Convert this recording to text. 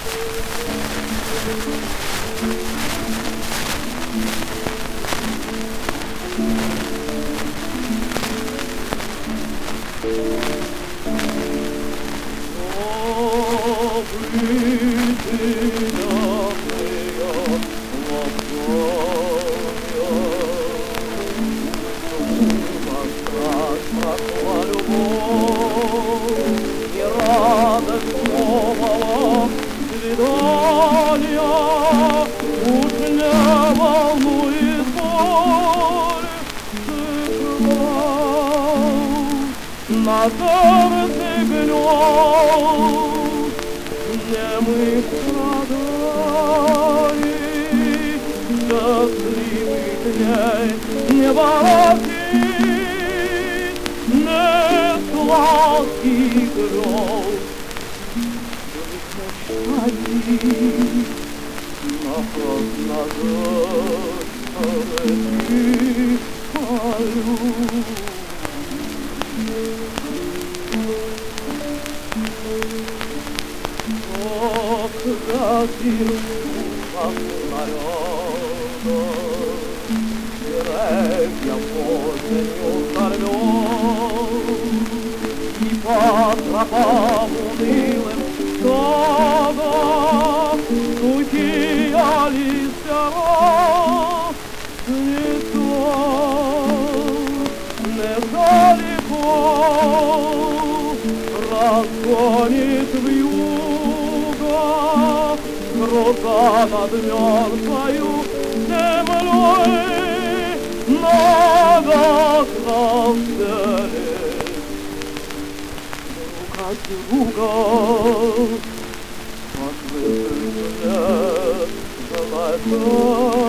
На сердце гнет, где мы страдали, счастливых дней не воротить, не сладкий гроз, мечтать, напрасно засыпаю. Красив народа, деревья осенью сорвет, и по тропам унылым стадом сухие листья расцветут. Недалеко разгонит вьюга гроза над мертвою землей, надо разделить друг от друга, как вы золотая.